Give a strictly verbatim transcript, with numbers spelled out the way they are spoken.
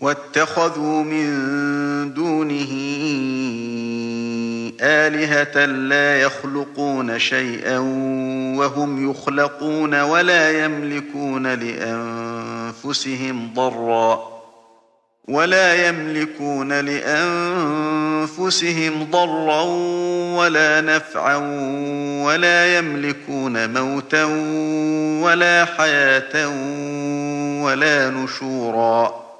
واتخذوا من دونه آلهة لا يخلقون شيئا وهم يخلقون ولا يملكون لأنفسهم ضرا ولا يملكون لأنفسهم ضرا ولا نفعا ولا يملكون موتا ولا حياة ولا نشورا